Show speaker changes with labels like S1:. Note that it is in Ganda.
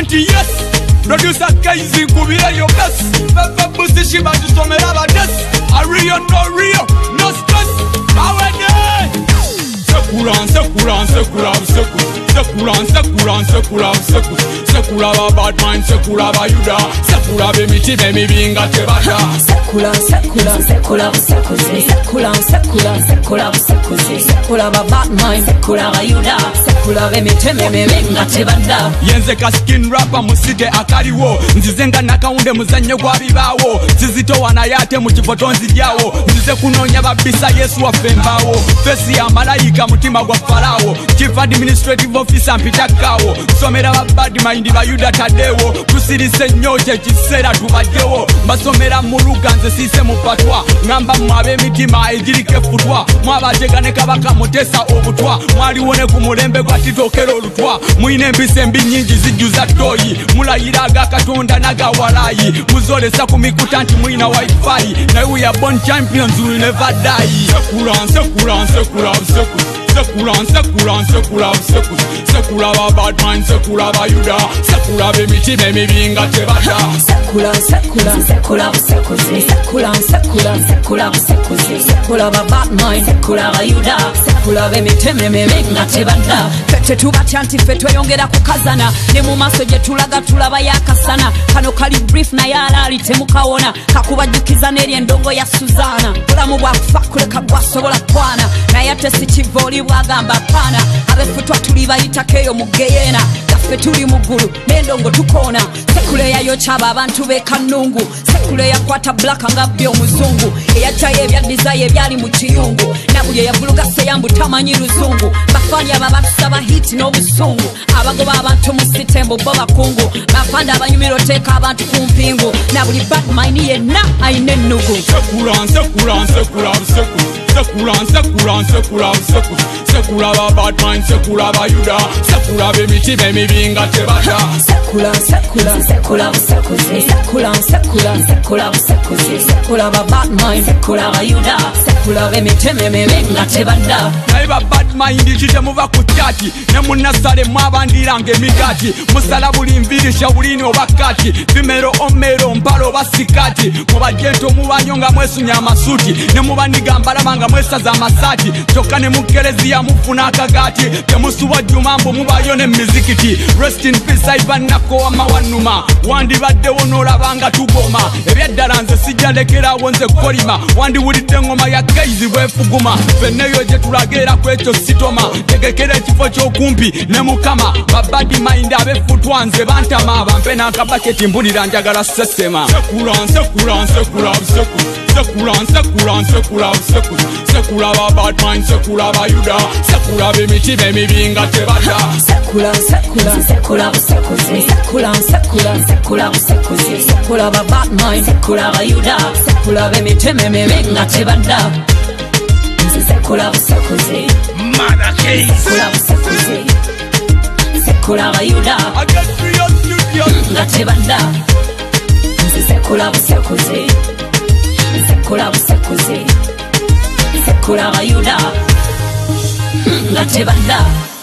S1: anti yes producer Kaizi kubira yo best Pepe Busi shiba tusomera ba des a real no stress awene Sekula ba bad mind, sekula ba yuda, sekula be miti be mi binga tebada. Sekula ba bad mind, sekula ba yuda, sekula be miti be mi binga tebada. Yenze ka skin rapper musite akaliwo, nzizenga nakaunde muzanyo gwa bibawo, zizito wanayate mu kifotonzi jawo, nzize kunonya babisa Yesu wafembawo, fesi ya malayika mutima gwa Farao, chief administrative officer mpitakawo, somera ba bad mind ba yuda tadewo, tusirise nyoje kisera tubajewo, basomera muluga nze sise mupatwa, ngamba mwabe mitima ejirike futwa, mwabategane kabaka mutesa obutwa, mwaliwone ku mulembe gwa titokero olutwa, muine mbise mbi nyingi zijuza toyi, mulayiraga katonda naga walayi, muzolesa ku mikuta nti muina wifi, na we are born champions will never die. Sekula ba bad mind, sekula ba yuda, sekula be miti be mi binga tebada. Sekula ba bad mind, sekula ba yuda, sekula be miti be mi binga tebada. Fete tubatya nti fe tweyongera kukazana, ne mu maso gye tulaga tulaba yakasana, kano kali brief na yalali temukawona, kakubajukiza n'eri endongo ya Suzana, bulamu bwakufa kuleka bwasobola kwana, naye ate si kivoli bwagamba pana, abefutwa tuli bayitakeyo mu geyena, gaffe tuli muggulu n'endongo tukona, sekule yayo kyaba abantu b'ekannungu, sekule yakwata blaka nga bbi omuzungu, eyajjayo ebya desire ebyali mu kiyungu, na buli eyavuluga seyambu tamanyi luzungu, bafaani aba batusaba hiti n'obusungu, abagoba abantu mu sitembo bo bakungu, bafanda abanyumira oteeka abantu ku mpingu, na buli bad mind yenna ayina ennugu. Sekula ba bad mind, sekula ba yuda, sekula be miti be mi binga tebada. Sekula ba bad mind, sekula ba yuda, sekula be miti be mi binga tebada. Naiba bad mind chite muva ku chati, ne munasale mwabandirange migati, musala buli mvirisha bulini obakati, bimero omero mpalo basikati, mubajento mubanyonga mwesunya amasuti, ne mubanigamba labanga mwesaza amasati, chokane mukerezia mufuna akagati, temusuwa jumambo mubayo ne mizikiti. Rest in peace Ivan nako amawanuma, wandi badde wonolabanga tugoma, ebyaddala nze sijjalekera wonze kolima, wandi wulidde ngoma ya Kaizi bwefuguma, fenneyo gye tulagera kwekyo sitoma, tegekera ekifo ky'okumpi ne mukama, babadi mind abefutwa nze bantama, bampe n'akabaketi mbulira njagala sesema. Sekula ba bad mind, sekula ba yuda, sekula be miti be mi binga tebada. Sekula ba bad mind, sekula ba yuda, sekula be miti be mi binga tebada. Mother case. Sekula ba yuda, nga tebada. Sekula ba yuda, nga tebada.